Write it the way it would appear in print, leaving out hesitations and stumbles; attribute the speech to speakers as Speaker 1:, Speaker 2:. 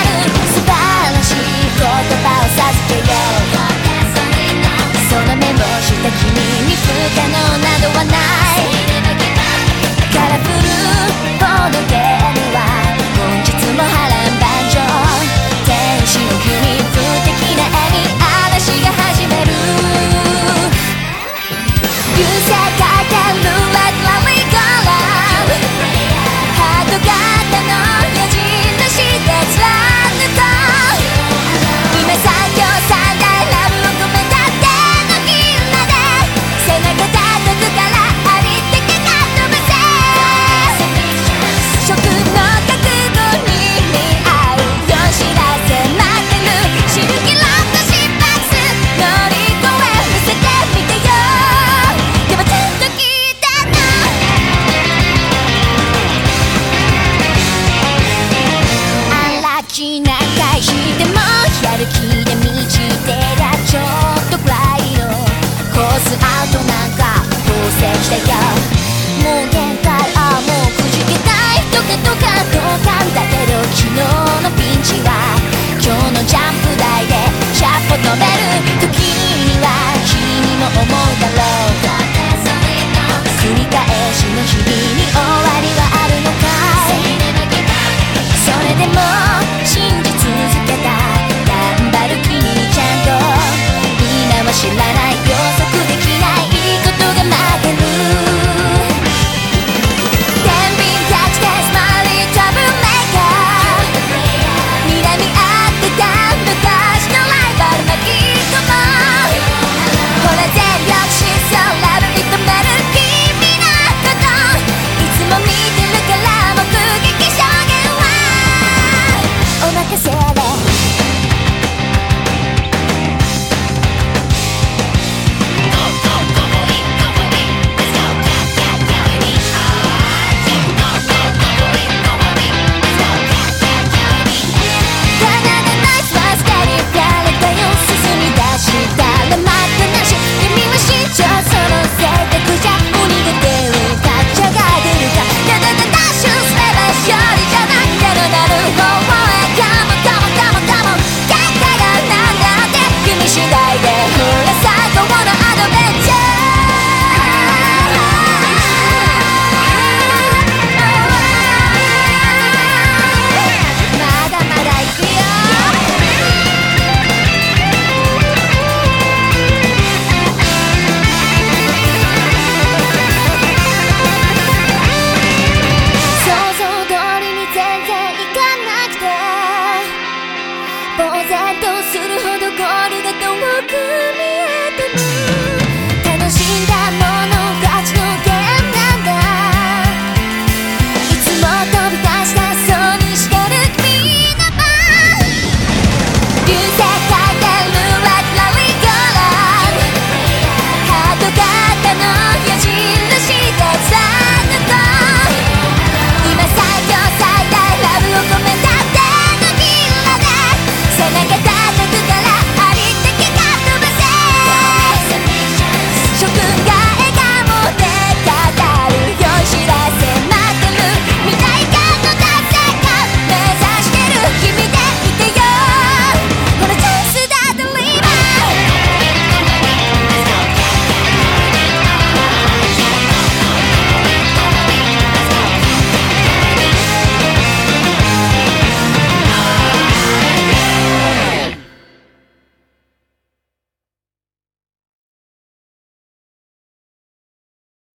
Speaker 1: 素晴らしい言葉を授けよう。その目をした君に不可能などはない。カラフルボードゲームは本日も波乱万丈。天使の君不敵な笑み、嵐が始める。流星かける Like Lonely Girl、 ハート型の矢印で貫こう。今最強最大ラブを込めた手のひらで背中叩くからありってけが飛ばせ。食の覚悟に見合うよ知らせ待ってる。シルキロット心拍数乗り越え見せてみてよ。でもちゃんと聞いてな。荒きな返しでもやる気で満ちてりゃちょっとくらいのコースアウトなんか当選したよ。もう限界、ああもうくじけたいとかとか同感だけど、昨日のピンチは今日のジャンプ台で100歩飛べる時には君も思うだろう。繰り返しの日々に終わりはあるのかい。それでも信じ続けた頑張る君にちゃんと今は知らない予測できないことが待ってる。天秤たちでスマイリートラブルメーカー、睨み合ってた昔のライバル巻き込もう。ほら全力疾走ラブ認める君のこと、いつも見てるから目撃証言はお任せで。呆然と